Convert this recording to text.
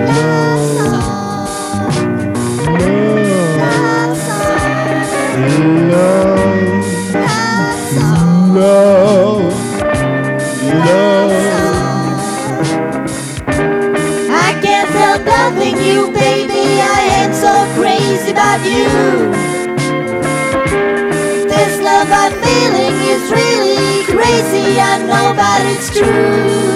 I can't help loving you, baby. I am so crazy about you. This love I'm feeling is really crazy. I know, but it's true.